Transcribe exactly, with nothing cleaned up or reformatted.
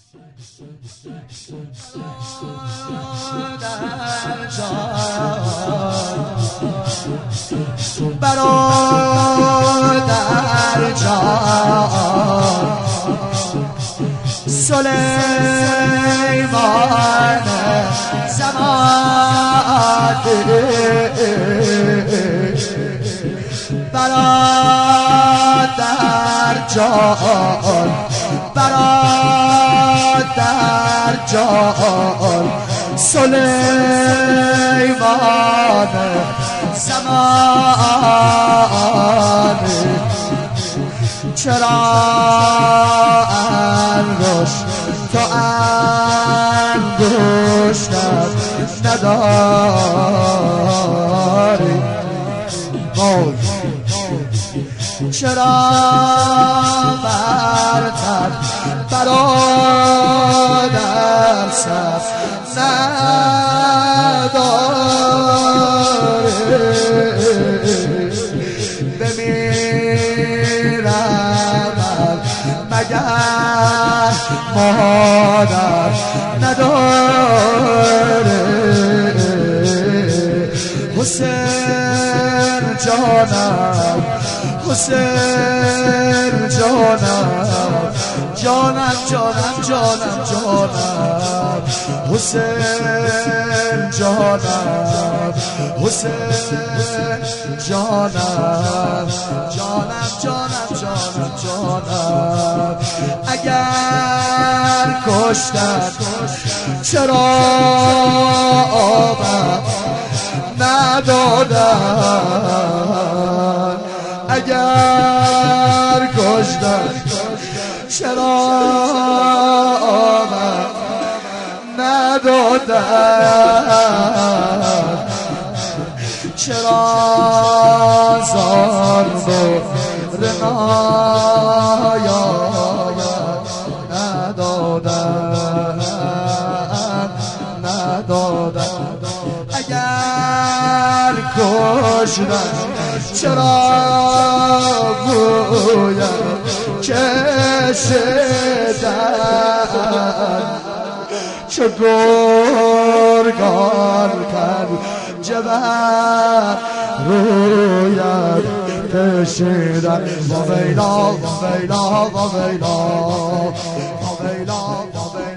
برادر جان سلیمان زمان برادر جان برادر جان سلیمان زمان چرا انگشت تو انگشتم نداری موج چرا برتر برادر صف نداری بمیرم مگر مادر نداره حسین جانم حسین جانم جانم جانم جانم جانم حسین جانم حسین جانم جانم جانم جانم جانم اگر کشتن چرا آبم ندادن اگر کشتن چرا آبم ندادن چرا زار بر نایایم ندادن ندادن اگر کشتن چرا گویم کشیدن چه گرگان کرد جبر رویت کشیدن و ویلا و ویلا و ویلا و ویلا و ویلا